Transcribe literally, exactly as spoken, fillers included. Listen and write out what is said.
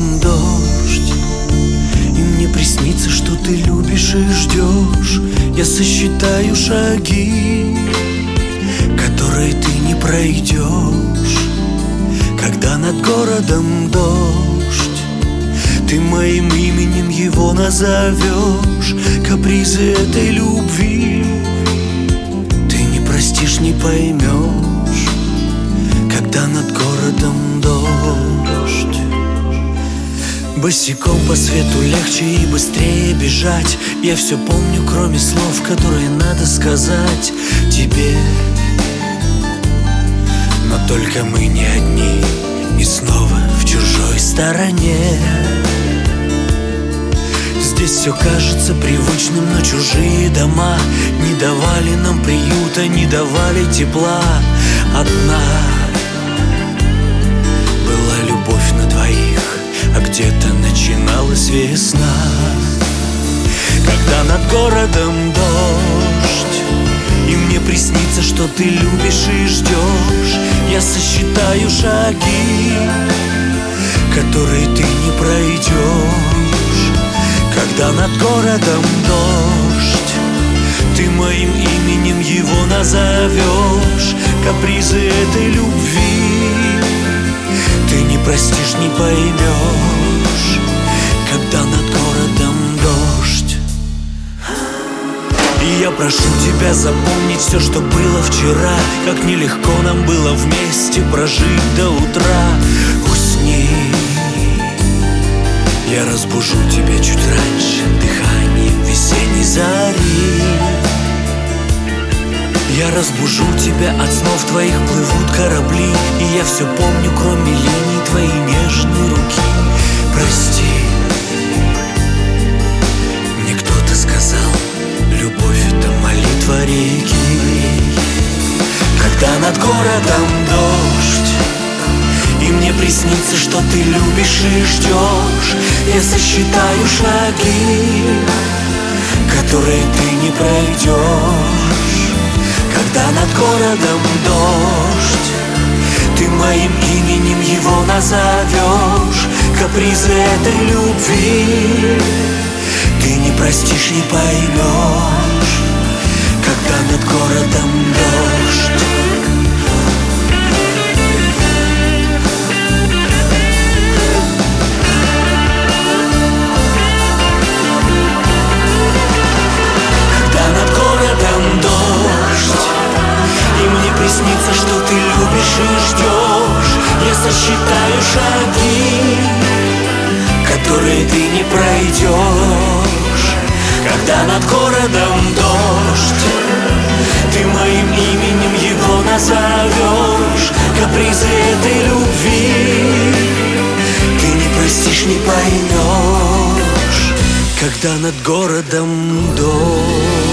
городом дождь, и мне приснится, что ты любишь и ждешь. Я сосчитаю шаги, которые ты не пройдешь. Когда над городом дождь, ты моим именем его назовешь. Капризы этой любви ты не простишь, не поймешь. Когда над городом дождь, босиком по свету легче и быстрее бежать. Я все помню, кроме слов, которые надо сказать тебе. Но только мы не одни, и снова в чужой стороне. Здесь все кажется привычным, но чужие дома не давали нам приюта, не давали тепла. Одна была любовь на двоих, а где-то начиналась весна. Когда над городом дождь, и мне приснится, что ты любишь и ждешь. Я сосчитаю шаги, которые ты не пройдешь. Когда над городом дождь, ты моим именем его назовешь. Капризы этой любви ты не простишь, не поймешь. Когда над городом дождь, и я прошу тебя запомнить все, что было вчера. Как нелегко нам было вместе прожить до утра. Усни, я разбужу тебя чуть раньше дыханием весенней зари. Я разбужу тебя, от снов твоих плывут корабли. И я все помню, кроме линий твоей нежной руки. Прости, мне кто-то сказал, любовь — это молитва реки. Когда над городом дождь, и мне приснится, что ты любишь и ждешь. Я сосчитаю шаги, которые ты не пройдешь. Когда над городом дождь, ты моим именем его назовешь. Капризы этой любви ты не простишь, не поймешь. Когда над городом дождь. Приснится, что ты любишь и ждешь. Я сосчитаю шаги, которые ты не пройдешь. Когда над городом дождь, ты моим именем его назовешь. Капризы этой любви ты не простишь, не поймешь. Когда над городом дождь.